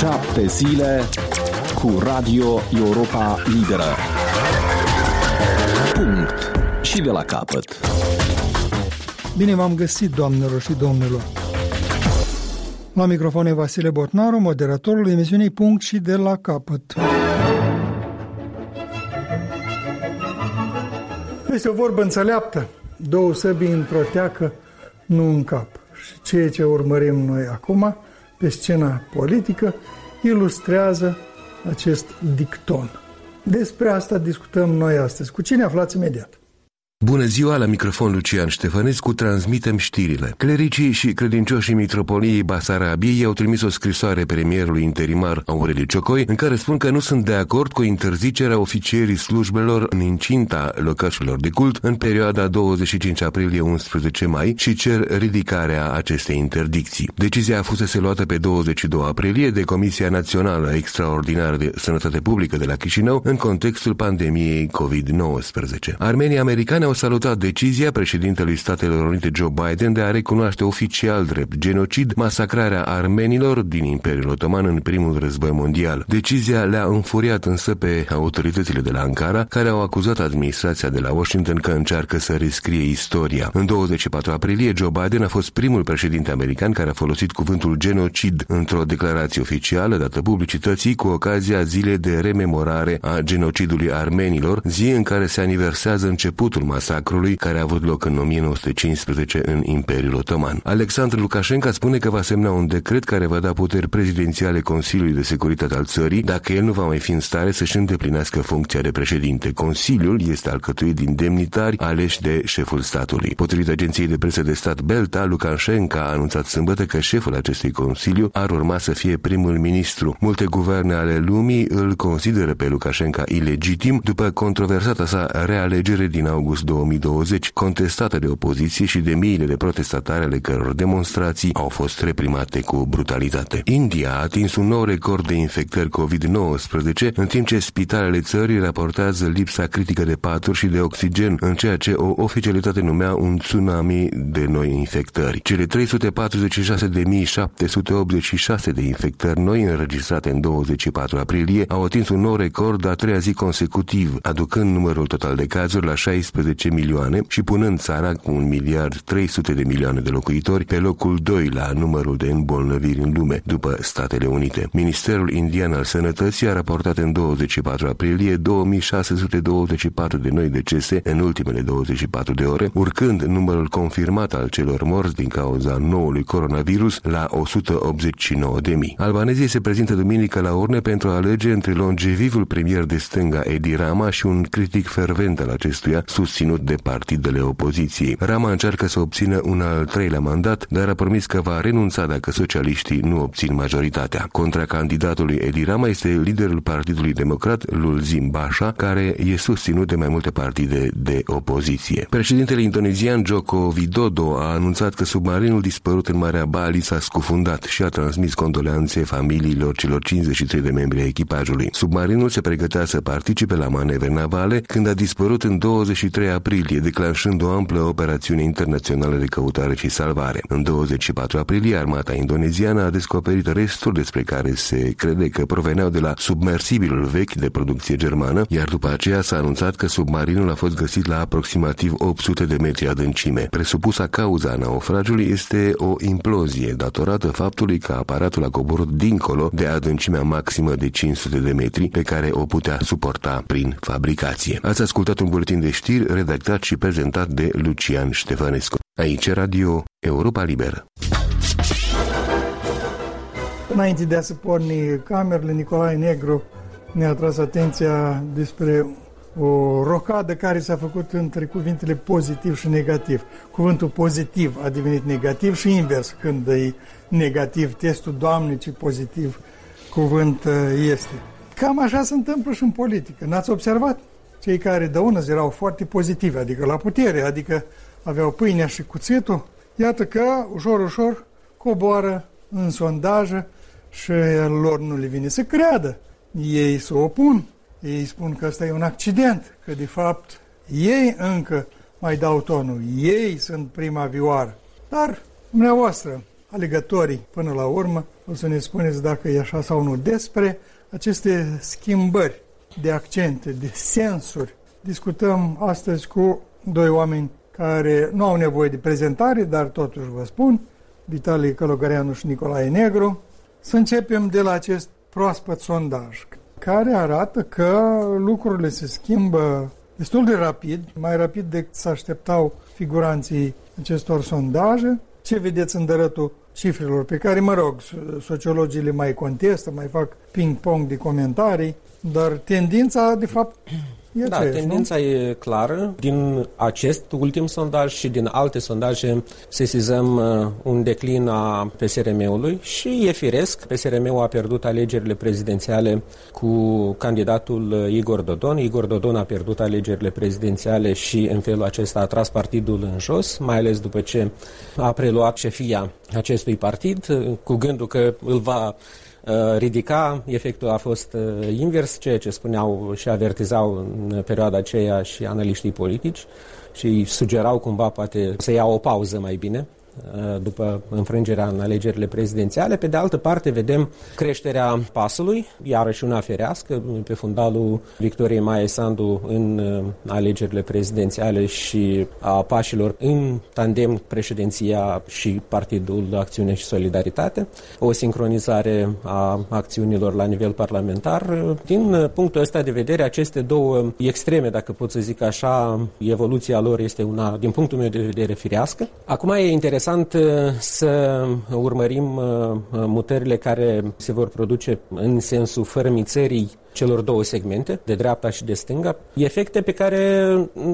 7 zile cu Radio Europa Liberă. Punct. Și de la capăt. Bine v-am găsit, doamnelor și domnilor. La microfon e Vasile Botnaru, moderatorul emisiunii Punct și de la capăt. Este o vorbă înțeleaptă. Două săbii într-o teacă, nu în cap. Și ceea ce urmărim noi acum, pe scena politică, ilustrează acest dicton. Despre asta discutăm noi astăzi. Cu cine aflați imediat? Bună ziua, la microfon Lucian Ștefănescu, transmitem știrile. Clericii și credincioșii Mitropoliei Basarabiei au trimis o scrisoare premierului interimar Aureliu Ciocoi, în care spun că nu sunt de acord cu interzicerea oficierii slujbelor în incinta locașilor de cult în perioada 25 aprilie-11 mai și cer ridicarea acestei interdicții. Decizia a fusese luată pe 22 aprilie de Comisia Națională Extraordinară de Sănătate Publică de la Chișinău în contextul pandemiei COVID-19. Armenii americani au salutat decizia președintelui Statelor Unite Joe Biden de a recunoaște oficial drept genocid masacrarea armenilor din Imperiul Otoman în primul război mondial. Decizia le-a înfuriat însă pe autoritățile de la Ankara, care au acuzat administrația de la Washington că încearcă să rescrie istoria. În 24 aprilie, Joe Biden a fost primul președinte american care a folosit cuvântul genocid într-o declarație oficială dată publicității cu ocazia zilei de rememorare a genocidului armenilor, zi în care se aniversează începutul masacrului care a avut loc în 1915 în Imperiul Otoman. Alexandru Lukashenko spune că va semna un decret care va da puteri prezidențiale Consiliului de Securitate al țării dacă el nu va mai fi în stare să-și îndeplinească funcția de președinte. Consiliul este alcătuit din demnitari aleși de șeful statului. Potrivit agenției de presă de stat Belta, Lukashenko a anunțat sâmbătă că șeful acestui consiliu ar urma să fie primul ministru. Multe guverne ale lumii îl consideră pe Lukashenko ilegitim după controversata sa realegere din august 2020, contestată de opoziție și de miile de protestatari ale căror demonstrații au fost reprimate cu brutalitate. India a atins un nou record de infectări COVID-19, în timp ce spitalele țării raportează lipsa critică de paturi și de oxigen, în ceea ce o oficialitate numea un tsunami de noi infectări. Cele 346.786 de infectări noi înregistrate în 24 aprilie au atins un nou record a treia zi consecutiv, aducând numărul total de cazuri la 16 milioane și punând țara cu 1,3 miliarde de locuitori pe locul 2 la numărul de îmbolnăviri în lume, după Statele Unite. Ministerul indian al Sănătății a raportat în 24 aprilie 2624 de noi decese în ultimele 24 de ore, urcând numărul confirmat al celor morți din cauza noului coronavirus la 189.000. Albanezii se prezintă duminică la urne pentru a alege între longevivul premier de stânga Edi Rama și un critic fervent al acestuia, susținut de partidele opoziției. Rama încearcă să obțină un al treilea mandat, dar a promis că va renunța dacă socialiștii nu obțin majoritatea. Contra candidatului Edi Rama este liderul Partidului Democrat, Lulzim Basha, care e susținut de mai multe partide de opoziție. Președintele indonezian Joko Widodo a anunțat că submarinul dispărut în Marea Bali s-a scufundat și a transmis condoleanțe familiilor celor 53 de membri ai echipajului. Submarinul se pregătea să participe la manevre navale când a dispărut în 23 aprilie, declanșând o amplă operațiune internațională de căutare și salvare. În 24 aprilie, armata indoneziană a descoperit resturi despre care se crede că proveneau de la submersibilul vechi de producție germană, iar după aceea s-a anunțat că submarinul a fost găsit la aproximativ 800 de metri adâncime. Presupusa cauza a naufragiului este o implozie datorată faptului că aparatul a coborât dincolo de adâncimea maximă de 500 de metri pe care o putea suporta prin fabricație. Ați ascultat un buletin de știri redactat și prezentat de Lucian Ștefănescu. Aici Radio Europa Liberă. Înainte de a se porni camerele, Nicolae Negru ne-a tras atenția despre o rocadă care s-a făcut între cuvintele pozitiv și negativ. Cuvântul pozitiv a devenit negativ și invers, când e negativ testul, Doamne, ce pozitiv cuvânt este. Cam așa se întâmplă și în politică. N-ați observat? Cei care dăună erau foarte pozitivi, adică la putere, adică aveau pâinea și cuțitul. Iată că, ușor coboară în sondaje și lor nu le vine să creadă. Ei se opun, ei spun că ăsta e un accident, că de fapt ei încă mai dau tonul, ei sunt prima vioară. Dar dumneavoastră alegătorii până la urmă. O să ne spuneți dacă e așa sau nu. Despre aceste schimbări de accente, de sensuri, discutăm astăzi cu doi oameni care nu au nevoie de prezentare, dar totuși vă spun, Vitalie Călugăreanu și Nicolae Negru. Să începem de la acest proaspăt sondaj, care arată că lucrurile se schimbă destul de rapid, mai rapid decât se așteptau figuranții acestor sondaje. Ce vedeți în dărătul cifrelor pe care, mă rog, sociologii le mai contestă, mai fac ping-pong de comentarii, dar tendința, de fapt, e aceeași, tendința e clară. Din acest ultim sondaj și din alte sondaje sesizăm un declin a PSRM-ului și e firesc. PSRM-ul a pierdut alegerile prezidențiale cu candidatul Igor Dodon. Igor Dodon a pierdut alegerile prezidențiale și în felul acesta a tras partidul în jos, mai ales după ce a preluat șefia acestui partid, cu gândul că îl va ridica. Efectul a fost invers, ceea ce spuneau și avertizau în perioada aceea și analiștii politici și îi sugerau cumva poate să ia o pauză mai bine după înfrângerea în alegerile prezidențiale. Pe de altă parte, vedem creșterea PAS-ului, iarăși una ferească, pe fundalul Victoriei Maie Sandu în alegerile prezidențiale și a pașilor în tandem președinția și Partidul Acțiune și Solidaritate, o sincronizare a acțiunilor la nivel parlamentar. Din punctul ăsta de vedere, aceste două extreme, dacă pot să zic așa, evoluția lor este una, din punctul meu de vedere, firească. Acum e interesant să urmărim mutările care se vor produce în sensul fărâmițării celor două segmente, de dreapta și de stânga, efecte pe care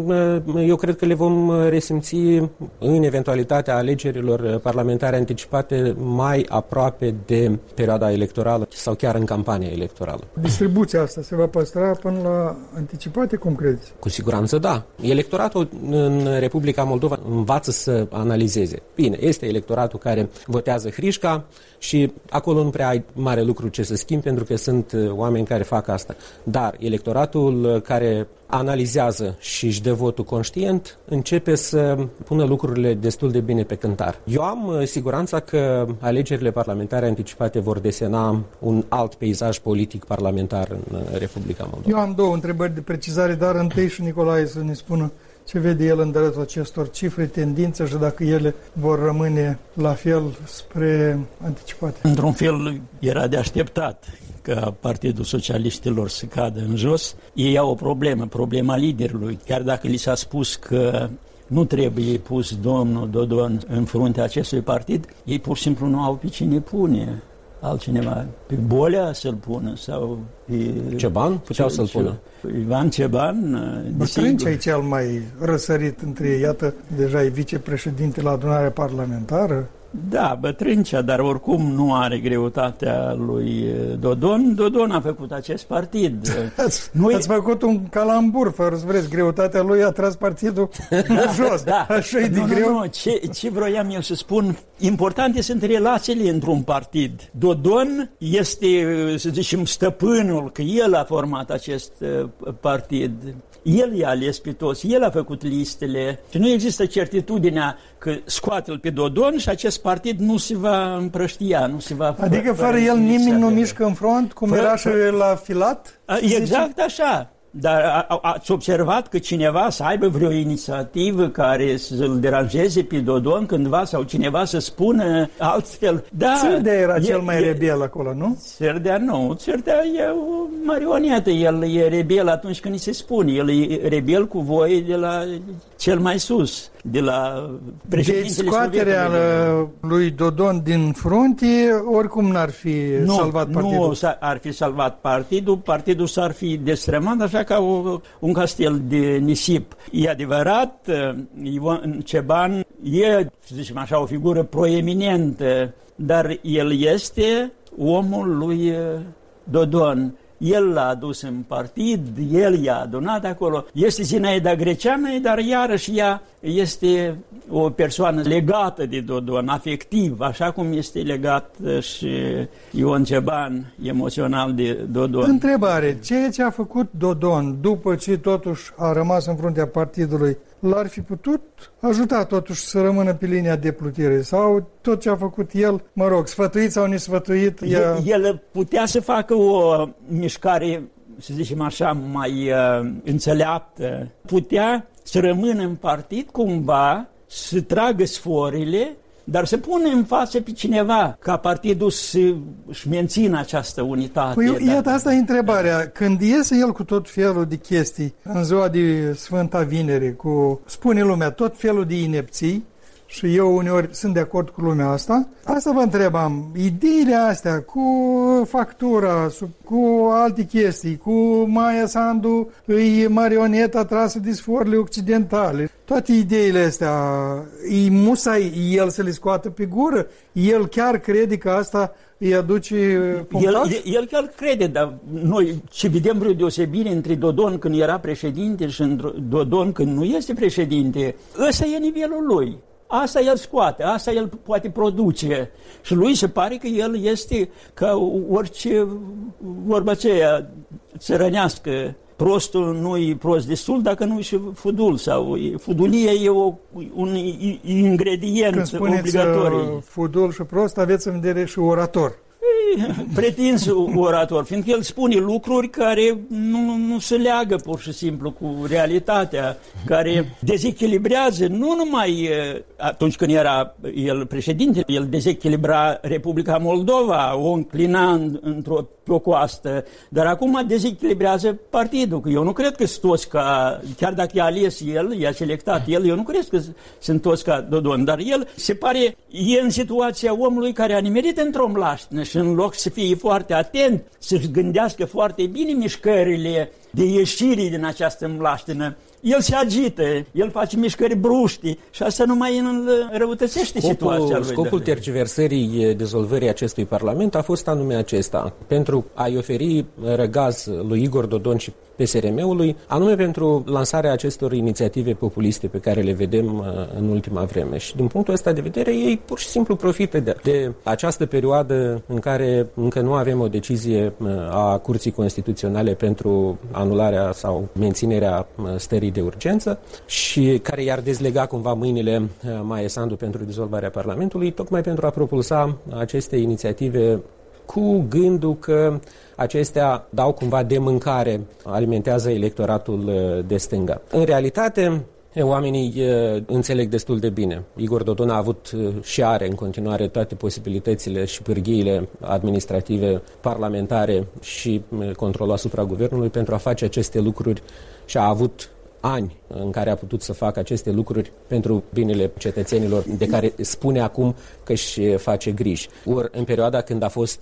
eu cred că le vom resimți în eventualitatea alegerilor parlamentare anticipate mai aproape de perioada electorală sau chiar în campania electorală. Distribuția asta se va păstra până la anticipate, cum credeți? Cu siguranță da. Electoratul în Republica Moldova învață să analizeze. Bine, este electoratul care votează hrișca și acolo nu prea ai mare lucru ce să schimbi, pentru că sunt oameni care fac asta. Dar electoratul care analizează și își dă votul conștient începe să pună lucrurile destul de bine pe cântar. Eu am siguranța că alegerile parlamentare anticipate vor desena un alt peisaj politic parlamentar în Republica Moldova. Eu am două întrebări de precizare, dar întâi și Nicolae să ne spună ce vede el în dărătul acestor cifre, tendințe și dacă ele vor rămâne la fel spre anticipate. Într-un fel era de așteptat ca Partidul Socialiștilor să cadă în jos. Ei au o problemă, problema liderului. Chiar dacă li s-a spus că nu trebuie pus domnul Dodon în fruntea acestui partid, ei pur și simplu nu au pe cine pune altcineva. Pe Bolea să-l pună sau pe Ceban puteau să-l pună. Ivan Ceban, Bătrâncea e cel mai răsărit între ei. Iată, deja e vicepreședinte la adunarea parlamentară. Da, Bătrâncea, dar oricum nu are greutatea lui Dodon. Dodon a făcut acest partid. Ați făcut un calambur, fără să vreți. Greutatea lui a tras partidul jos. Da. Așa e de greu. Nu. Ce vroiam eu să spun, importante sunt relațiile într-un partid. Dodon este, să zicem, stăpânul, că el a format acest partid. El i-a ales pe toți, el a făcut listele și nu există certitudinea că scoate-l pe Dodon și acest partid nu se va împrăștia, nu se va... Adică fără el nimeni nu mișcă în front, cum era și la filat? Exact așa. Dar ați observat că cineva să aibă vreo inițiativă care să-l deranjeze pe Dodon cândva sau cineva să spună altfel? Da, Țârdea era cel mai rebel acolo, nu? Țârdea nu. Țârdea e o marionetă. El e rebel atunci când îi se spune. El e rebel cu voie de la cel mai sus, de la președintele scoaterea lui Dodon din frunte oricum n-ar fi salvat partidul. Nu ar fi salvat partidul. Partidul s-ar fi destrămat așa ca un castel de nisip. E adevărat, Ivan Ceban e, să zicem așa, o figură proeminentă, dar el este omul lui Dodon. El l-a adus în partid, el i-a adunat acolo. Este Zinaida Greceană, dar iarăși ea este o persoană legată de Dodon, afectiv, așa cum este legat și Ion Ceban, emoțional de Dodon. Întrebare, ceea ce a făcut Dodon după ce totuși a rămas în fruntea partidului, l-ar fi putut ajuta totuși să rămână pe linia de plutire? Sau tot ce a făcut el, mă rog, sfătuit sau nesfătuit? El putea să facă o mișcare, să zicem așa, mai înțeleaptă. Putea să rămână în partid cumva, să tragă sforile, dar să pune în față pe cineva ca partidul să-și mențină această unitate. Păi, iată, asta e întrebarea. Când iese el cu tot felul de chestii în ziua de Sfânta Vinere, spune lumea tot felul de inepții, și eu uneori sunt de acord cu lumea asta vă întrebam, ideile astea cu factura, cu alte chestii, cu Maia Sandu, îi marioneta trasă de sforile occidentale, toate ideile astea, îi musai el să le scoată pe gură? El chiar crede că asta îi aduce punctaj? El chiar crede, dar noi ce vedem vreo deosebire între Dodon când era președinte și Dodon când nu este președinte, ăsta e nivelul lui. Asta el scoate, asta el poate produce. Și lui se pare că el este ca orice vorba aceea țărănească. Prostul nu e prost destul dacă nu e și fudul. Sau fudulia e un ingredient obligatoriu. Când fudul și prost, aveți în vedere și orator. Pretins orator, fiindcă el spune lucruri care nu se leagă pur și simplu cu realitatea, care dezechilibrează nu numai atunci când era el președinte, el dezechilibra Republica Moldova, o înclina pe o coastă, dar acum dezechilibrează partidul. Eu nu cred că sunt toți chiar dacă i-a ales el, i-a selectat el, eu nu cred că sunt toți ca Dodon, dar el se pare e în situația omului care a nimerit într-o mlaștină și în loc să fie foarte atent, să-și gândească foarte bine mișcările de ieșire din această mlaștină, el se agită, el face mișcări bruști și asta nu mai înrăutățește situația lui. Scopul tergiversării dizolvării acestui parlament a fost anume acesta, pentru a-i oferi răgaz lui Igor Dodon și PSRM-ului, anume pentru lansarea acestor inițiative populiste pe care le vedem în ultima vreme. Și din punctul ăsta de vedere, ei pur și simplu profită de această perioadă în care încă nu avem o decizie a Curții Constituționale pentru anularea sau menținerea stării de urgență și care i-ar dezlega cumva mâinile Maia Sandu pentru dizolvarea Parlamentului, tocmai pentru a propulsa aceste inițiative cu gândul că acestea dau cumva de mâncare, alimentează electoratul de stânga. În realitate, oamenii înțeleg destul de bine. Igor Dodon a avut și are în continuare toate posibilitățile și pârghiile administrative, parlamentare și controlul asupra guvernului pentru a face aceste lucruri și a avut ani în care a putut să facă aceste lucruri pentru binele cetățenilor de care spune acum că își face griji. Ori în perioada când a fost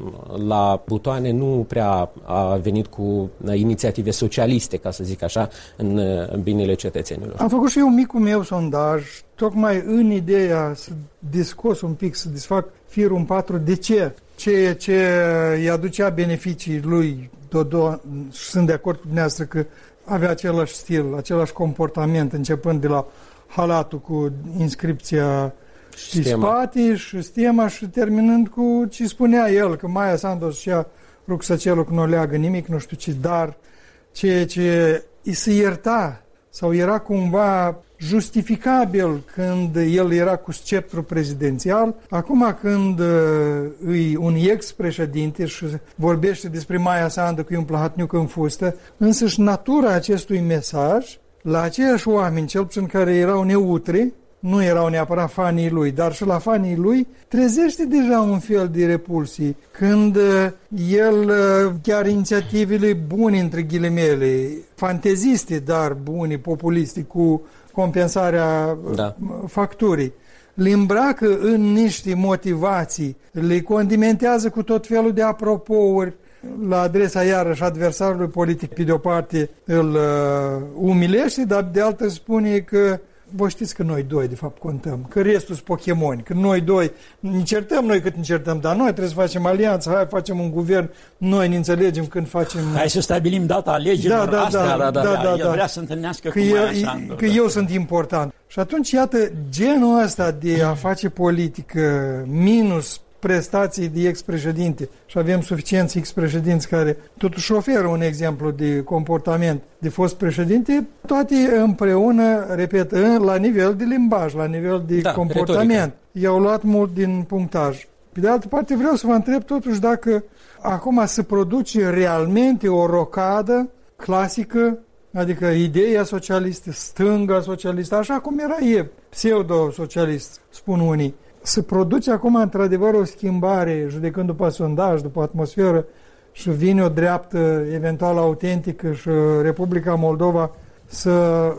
la butoane nu prea a venit cu inițiative socialiste, ca să zic așa, în binele cetățenilor. Am făcut și eu micul meu sondaj, tocmai în ideea să discos un pic, să desfac firul în patru. De ce? Ceea ce îi aducea beneficii lui Dodon, și sunt de acord cu dumneavoastră că avea același stil, același comportament, începând de la halatul cu inscripția și spate și stema și terminând cu ce spunea el, că Maia Sandu și-a rucsăcelul că nu leagă nimic, nu știu ce, dar ceea ce îi se ierta sau era cumva justificabil când el era cu sceptru prezidențial, acum când îi un ex-președinte și vorbește despre Maia Sandu că e un plahatniuc în fustă, însăși natura acestui mesaj, la aceiași oameni, cel puțin care erau neutri, nu erau neapărat fanii lui, dar și la fanii lui, trezește deja un fel de repulsie. Când el, chiar inițiativele bune, între ghilimele, fanteziste, dar bune, populiste, cu compensarea facturii, le îmbracă în niște motivații, le condimentează cu tot felul de apropouri la adresa iarăși adversarului politic. Pe de o parte îl umilește, dar de altă spune că voi știți că noi doi de fapt contăm, că restul sunt Pokémoni, că noi doi încertăm noi cât încertăm, dar noi trebuie să facem alianță, hai facem un guvern, noi ne înțelegem când facem... Hai să stabilim data alegerilor, el vrea să întâlnească cu Maia Sandu. Că eu sunt important. Și atunci, iată, genul ăsta de a face politică minus prestații de ex-președinte și avem suficienți ex-președinți care totuși oferă un exemplu de comportament de fost președinte, toate împreună, repet, la nivel de limbaj, la nivel de comportament. Retorică. I-au luat mult din punctaj. Pe de altă parte, vreau să vă întreb totuși dacă acum se produce realmente o rocadă clasică, adică ideea socialistă, stânga socialistă, așa cum era pseudo-socialist, spun unii. Se produce acum într-adevăr o schimbare, judecând după sondaj, după atmosferă, și vine o dreaptă eventual autentică și Republica Moldova să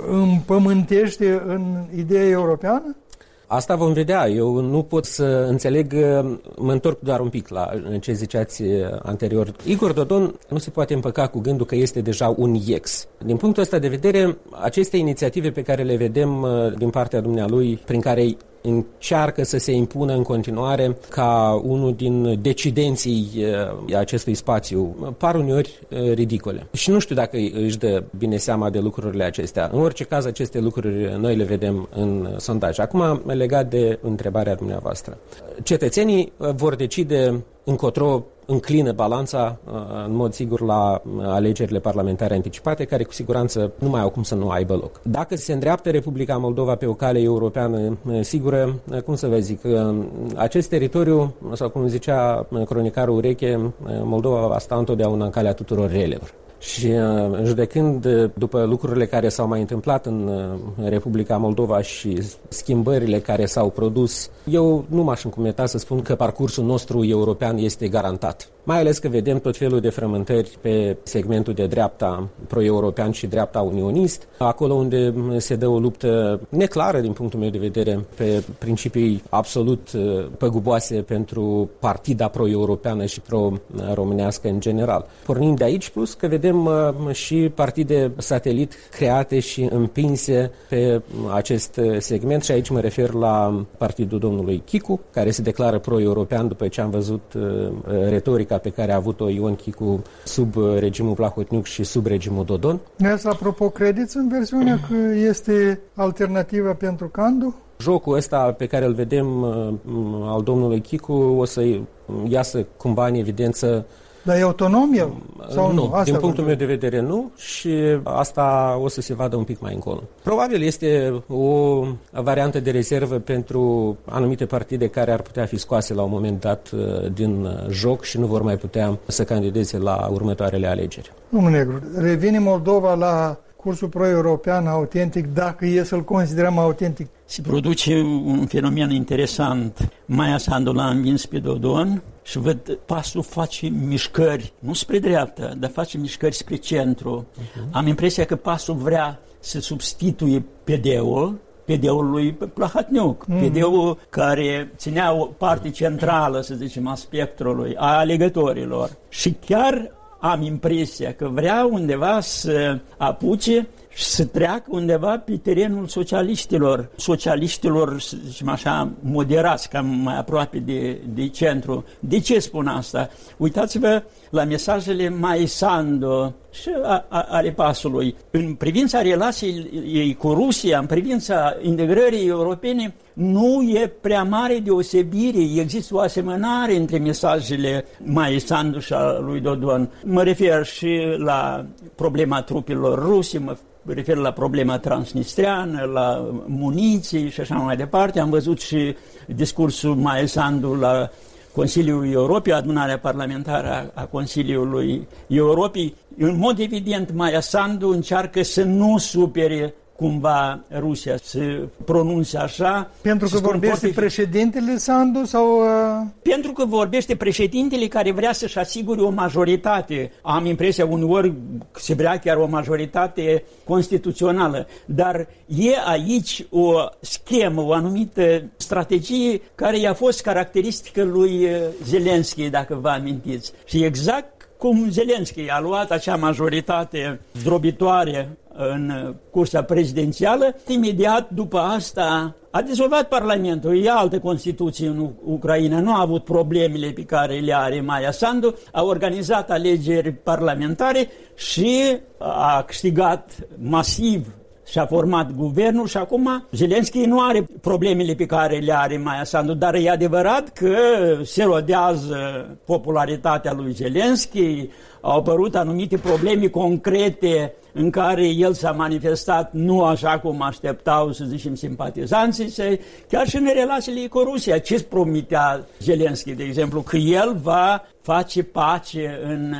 împământește în ideea europeană? Asta vom vedea. Eu nu pot să înțeleg, mă întorc doar un pic la ce ziceați anterior. Igor Dodon nu se poate împăca cu gândul că este deja un ex. Din punctul ăsta de vedere, aceste inițiative pe care le vedem din partea dumnealui, prin care încearcă să se impună în continuare ca unul din decidenții acestui spațiu, par uneori ridicole. Și nu știu dacă își dă bine seama de lucrurile acestea. În orice caz, aceste lucruri noi le vedem în sondaj. Acum, legat de întrebarea dumneavoastră. Cetățenii vor decide încotro înclină balanța, în mod sigur, la alegerile parlamentare anticipate, care cu siguranță nu mai au cum să nu aibă loc. Dacă se îndreaptă Republica Moldova pe o cale europeană sigură, cum să vă zic, acest teritoriu, sau cum zicea cronicarul Ureche, Moldova va sta întotdeauna în calea tuturor relelor. Și judecând după lucrurile care s-au mai întâmplat în Republica Moldova și schimbările care s-au produs, eu nu m-aș încumeta să spun că parcursul nostru european este garantat. Mai ales că vedem tot felul de frământări pe segmentul de dreapta pro-european și dreapta unionist, acolo unde se dă o luptă neclară din punctul meu de vedere pe principii absolut păguboase pentru partida pro-europeană și pro-românească în general. Pornind de aici, plus că vedem și partide satelit create și împinse pe acest segment și aici mă refer la partidul domnului Chicu, care se declară pro-european după ce am văzut retorica pe care a avut-o Ion Chicu sub regimul Plahotniuc și sub regimul Dodon. Asta, apropo, credeți în versiunea că este alternativa pentru Candu? Jocul ăsta pe care îl vedem al domnului Chicu o să iasă cumva în evidență. Dar e autonom el? Sau nu? Din punctul meu de vedere nu, și asta o să se vadă un pic mai încolo. Probabil este o variantă de rezervă pentru anumite partide care ar putea fi scoase la un moment dat din joc și nu vor mai putea să candideze la următoarele alegeri. Domnul Negru, revine Moldova la cursul pro-european autentic, dacă e să-l considerăm autentic? Se produce un fenomen interesant. Maia Sandu l-a învins pe Dodon și văd PAS-ul face mișcări, nu spre dreapta, dar face mișcări spre centru. Am impresia că PAS-ul vrea să substituie PD-ul lui Plahotniuc, PD-ul care ținea o parte centrală, să zicem, a spectrului, a alegătorilor. Și chiar am impresia că vrea undeva să apuce și să treacă undeva pe terenul socialiștilor, să zicem așa, moderați, cam mai aproape de centru. De ce spun asta? Uitați-vă la mesajele Maia Sandu și ale PAS-ului. În privința relației cu Rusia, în privința integrării europene, nu e prea mare deosebire. Există o asemănare între mesajele Maia Sandu și a lui Dodon. Mă refer și la problema trupelor ruse, mă refer la problema transnistreană, la muniții și așa mai departe. Am văzut și discursul Maia Sandu la Consiliul Europei, adunarea parlamentară a Consiliului Europei. În mod evident, Maia Sandu încearcă să nu supere cumva Rusia, să pronunțe așa. Pentru că vorbește președintele Sandu sau... Pentru că vorbește președintele care vrea să-și asigure o majoritate. Am impresia uneori se vrea chiar o majoritate constituțională. Dar e aici o schemă, o anumită strategie care i-a fost caracteristică lui Zelenski, dacă vă amintiți. Și exact cum Zelenski a luat acea majoritate zdrobitoare în cursa prezidențială. Imediat după asta a dizolvat Parlamentul, e altă Constituție în Ucraina, nu a avut problemele pe care le are Maia Sandu, a organizat alegeri parlamentare și a câștigat masiv și-a format guvernul și acum Zelenski nu are problemele pe care le are Maia Sandu, dar e adevărat că se rodează popularitatea lui Zelenski, au apărut anumite probleme concrete în care el s-a manifestat nu așa cum așteptau, să zicem, simpatizanții săi, chiar și în relațiile cu Rusia. Ce promitea Zelenski, de exemplu, că el va face pace în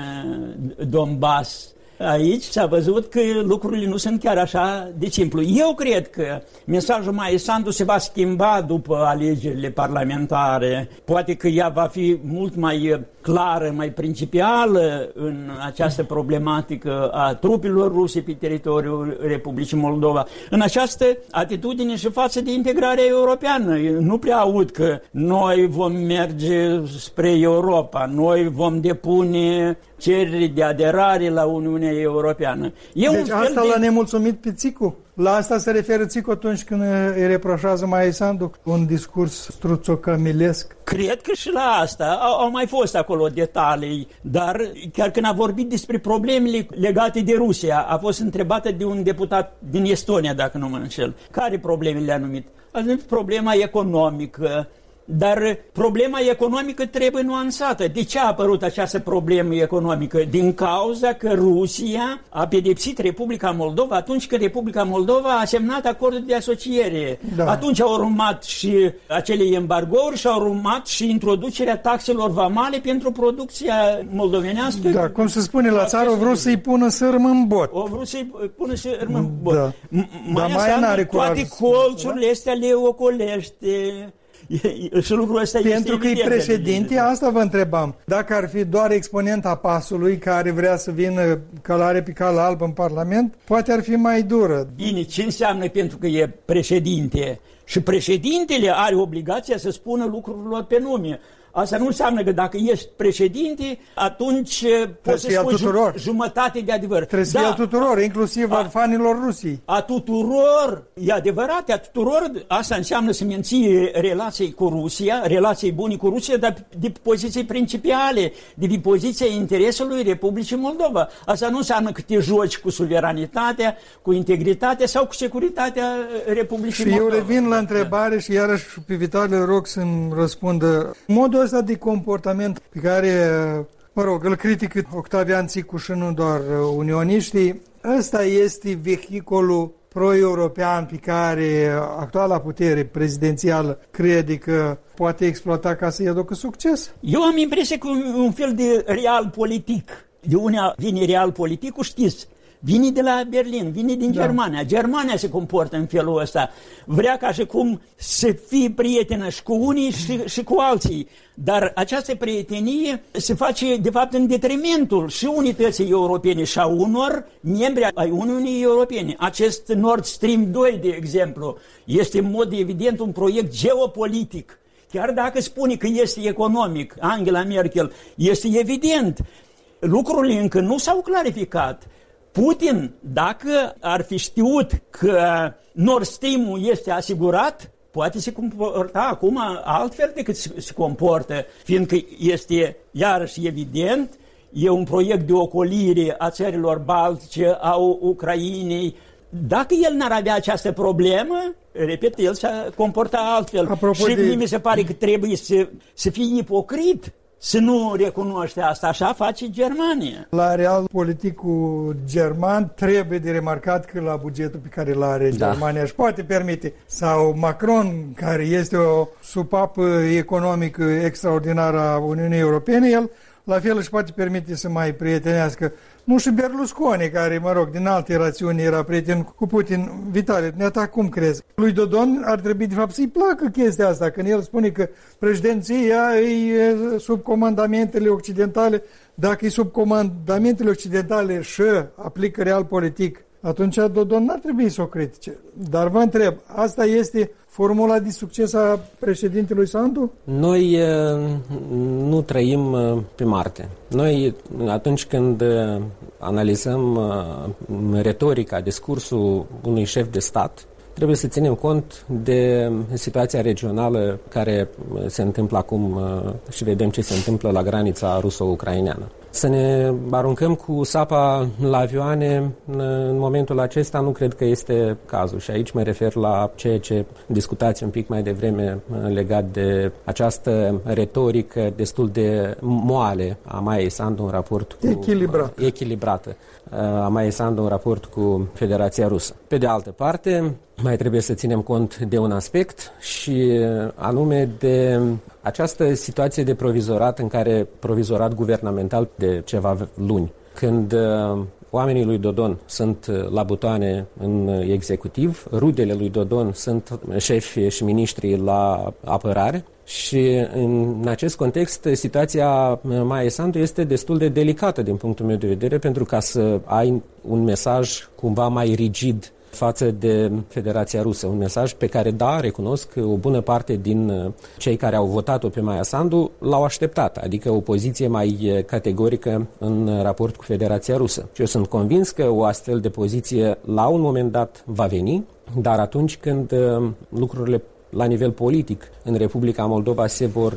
Donbass. Aici s-a văzut că lucrurile nu sunt chiar așa de simplu. Eu cred că mesajul Maiei Sandu se va schimba după alegerile parlamentare. Poate că ea va fi mult mai clară, mai principială în această problematică a trupelor ruse pe teritoriul Republicii Moldova. În această atitudine și față de integrarea europeană. Nu prea aud că noi vom merge spre Europa, noi vom depune cereri de aderare la Uniunea Europeană. Deci asta l-a nemulțumit pe Țicu? La asta se referă Țicu atunci când îi reproșează Maiei Sandu un discurs struțocamilesc? Cred că și la asta au mai fost acolo detalii, dar chiar când a vorbit despre problemele legate de Rusia, a fost întrebată de un deputat din Estonia, dacă nu mă înșel. Care probleme le-a numit? A zis problema economică. Dar problema economică trebuie nuanțată. De ce a apărut această problemă economică? Din cauza că Rusia a pedepsit Republica Moldova atunci când Republica Moldova a semnat acordul de asociere. Da. Atunci au urmat și acele embargouri și au urmat și introducerea taxelor vamale pentru producția moldovenească. Da, cum se spune la țară, o vrut să-i pună sârmă în bot. O vrut să-i pună sârmă în bot. Da. Maia n-are toate colțurile astea le ocolește. Și lucrul ăsta pentru că e președinte, asta asta vă întrebam. Dacă ar fi doar exponenta PAS-ului care vrea să vină călare pe cală albă în Parlament, poate ar fi mai dură. Bine, ce înseamnă pentru că e președinte? Și președintele are obligația să spună lucrurilor pe nume. Asta nu înseamnă că dacă ești președinte, atunci poți să spui jumătate de adevăr. Trebuie să fie a tuturor, inclusiv al fanilor Rusiei. A tuturor, e adevărat, a tuturor, asta înseamnă să menții relații cu Rusia, relații bune cu Rusia, dar de poziții principiale, de poziția interesului Republicii Moldova. Asta nu înseamnă că te joci cu suveranitatea, cu integritatea sau cu securitatea Republicii Moldova. Și eu revin la întrebare și iarăși pe Vitale rog să-mi răspundă. Modul ăsta de comportament pe care, mă rog, îl critică Octavian Țicu și nu doar unioniștii, ăsta este vehiculul pro-european pe care actuala putere prezidențială crede că poate exploata ca să-i aducă succes? Eu am impresia că un fel de real politic. De unde vine real politicul, știți? Vine de la Berlin, vine din Germania. Germania se comportă în felul ăsta. Vrea ca și cum să fie prietenă și cu unii și cu alții. Dar această prietenie se face, de fapt, în detrimentul și unității europene și a unor membri ai Uniunii Europene. Acest Nord Stream 2, de exemplu, este în mod evident un proiect geopolitic. Chiar dacă spune că este economic, Angela Merkel, este evident. Lucrurile încă nu s-au clarificat. Putin, dacă ar fi știut că Nord Stream-ul este asigurat, poate se comporta acum altfel decât se comportă, fiindcă este iarăși evident, e un proiect de ocolire a țărilor baltice, a Ucrainei. Dacă el n-ar avea această problemă, repet, el s-a comportat altfel. Și mi se pare că trebuie să fie ipocrit să nu recunoaște asta. Așa face Germania. La real politicul german trebuie de remarcat că la bugetul pe care îl are Germania își poate permite, sau Macron, care este o supapă economică extraordinară a Uniunii Europene, el la fel își poate permite să mai prietenească. Nu și Berlusconi, care, mă rog, din alte rațiuni era prieten cu Putin. Vitale, dumneata, cum crezi? Lui Dodon ar trebui, de fapt, să-i placă chestia asta, când el spune că președinția e sub comandamentele occidentale. Dacă e sub comandamentele occidentale și aplică real politic atunci Dodon n-ar trebui să o critice. Dar vă întreb, asta este formula de succes a președintelui Sandu? Noi nu trăim pe Marte. Noi, atunci când analizăm retorica, discursul unui șef de stat, trebuie să ținem cont de situația regională care se întâmplă acum și vedem ce se întâmplă la granița ruso-ucraineană. Să ne aruncăm cu sapa la avioane în momentul acesta nu cred că este cazul și aici mă refer la ceea ce discutați un pic mai devreme legat de această retorică destul de moale a Maiei Sandu în raport cu... echilibrată a Maiei Sandu în raport cu Federația Rusă. Pe de altă parte, mai trebuie să ținem cont de un aspect și anume de această situație de provizorat provizorat guvernamental de ceva luni, când oamenii lui Dodon sunt la butoane în executiv, rudele lui Dodon sunt șefi și miniștri la apărare și în acest context situația Maiei Sandu este destul de delicată din punctul meu de vedere pentru ca să ai un mesaj cumva mai rigid față de Federația Rusă. Un mesaj pe care, da, recunosc că o bună parte din cei care au votat-o pe Maia Sandu l-au așteptat, adică o poziție mai categorică în raport cu Federația Rusă. Și eu sunt convins că o astfel de poziție la un moment dat va veni, dar atunci când lucrurile la nivel politic în Republica Moldova se vor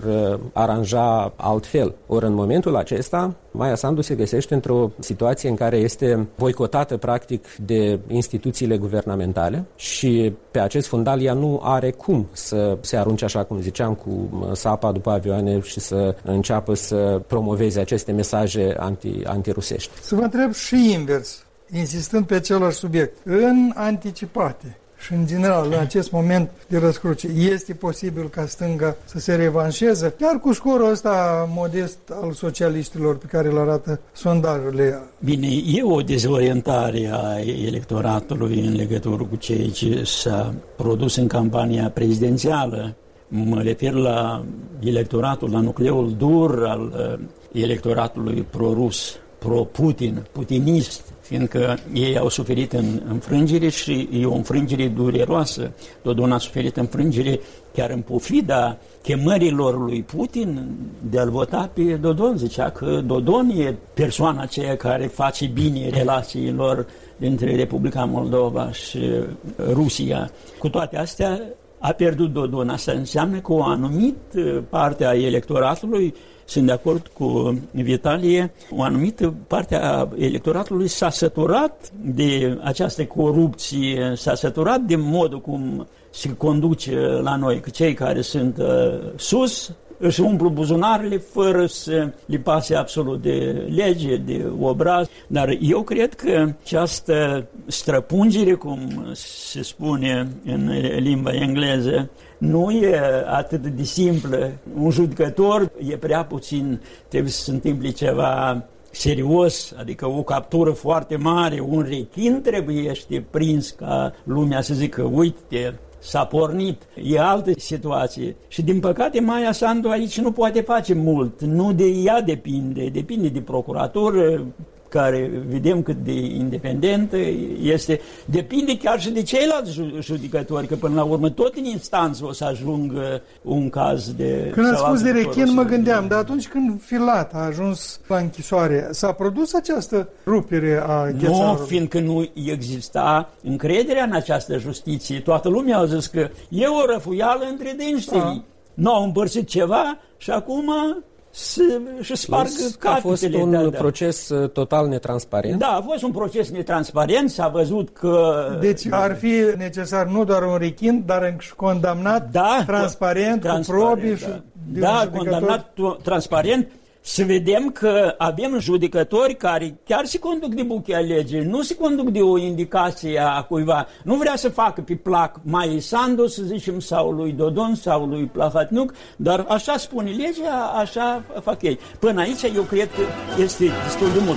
aranja altfel. Ori în momentul acesta, Maia Sandu se găsește într-o situație în care este boicotată practic de instituțiile guvernamentale și pe acest fundal ea nu are cum să se arunce, așa cum ziceam, cu sapa după avioane și să înceapă să promoveze aceste mesaje antirusești. Să vă întreb și invers, insistând pe același subiect. În anticipate și în general, în acest moment de răscruce, este posibil ca stânga să se revanșeze, chiar cu scorul ăsta modest al socialiștilor pe care îl arată sondajele? Bine, e o dezorientare a electoratului în legătură cu ceea ce s-a produs în campania prezidențială. Mă refer la electoratul, la nucleul dur al electoratului pro-rus, pro-Putin, putinist, fiindcă ei au suferit înfrângere și e o înfrângere dureroasă. Dodon a suferit înfrângere chiar în pofida chemărilor lui Putin de a-l vota pe Dodon. Zicea că Dodon e persoana aceea care face bine relațiilor dintre Republica Moldova și Rusia. Cu toate astea, a pierdut Dodon. Asta înseamnă că o anumită parte a electoratului, sunt de acord cu Vitalie, o anumită parte a electoratului s-a săturat de această corupție, s-a săturat de modul cum se conduce la noi, că cei care sunt sus își umplu buzunarele fără să li pase absolut de lege, de obraz. Dar eu cred că această străpungere, cum se spune în limba engleză, nu e atât de simplă. Un judecător e prea puțin, trebuie să se întâmple ceva serios, adică o captură foarte mare, un rechin trebuie prins ca lumea să zică, uite, s-a pornit, e altă situație. Și din păcate Maia Sandu aici nu poate face mult, nu de ea depinde de procuratură, care vedem cât de independentă este, depinde chiar și de ceilalți judecători, că până la urmă tot în instanță o să ajungă un caz de... Când ați spus de rechin mă gândeam, dar atunci când Filat a ajuns la închisoare, s-a produs această rupere a ghețarului? Nu, fiindcă nu exista încrederea în această justiție. Toată lumea a zis că e o răfuială între dânștii. Nu au împărțit ceva și acum... și spargă a fost un proces total netransparent. Da, a fost un proces netransparent, s-a văzut că... Deci ar fi necesar nu doar un rechin, dar și condamnat transparent, cu probe și... Da, condamnat transparent. Să vedem că avem judecători care chiar se conduc de buchea legii, nu se conduc de o indicație a cuiva. Nu vrea să facă pe plac Maiei Sandu, să zicem, sau lui Dodon, sau lui Plahatniuc, dar așa spune legea, așa fac ei. Până aici eu cred că este destul de mult.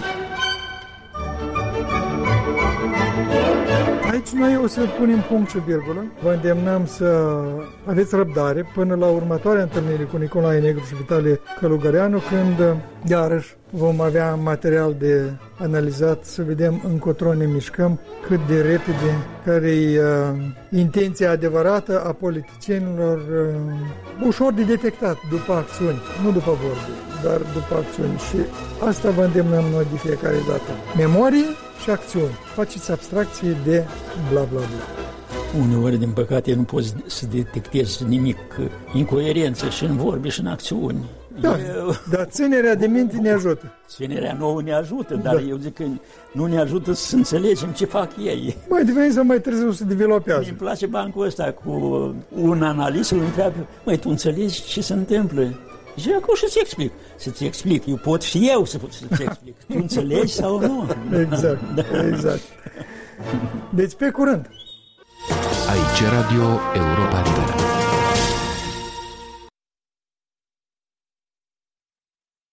Aici noi o să punem punct și virgulă. Vă îndemnăm să aveți răbdare până la următoarea întâlnire cu Nicolae Negru și Vitalie Călugăreanu, când iarăși vom avea material de analizat, să vedem încotro ne mișcăm, cât de repede, care-i intenția adevărată a politicienilor, ușor de detectat după acțiuni, nu după vorbe, dar după acțiuni. Și asta vă îndemnăm noi de fiecare dată. Memorie și acțiuni. Faceți abstracție de bla bla bla. Uneori, din păcate, nu poți să detectezi nimic, incoerență și în vorbe și în acțiuni. Da, dar ținerea de minte ne ajută. Ținerea nouă ne ajută, dar eu zic că nu ne ajută să înțelegem ce fac ei. Mai devreme sau mai târziu se developează. Mi-mi place bancul ăsta cu un analist, îl întreabă, măi, tu înțelegi ce se întâmplă? Și acum și-ți explic. Să-ți explic, eu pot și eu să-ți explic. Tu înțelegi sau nu? Exact, exact. Deci pe curând. Aici Radio Europa Liberă.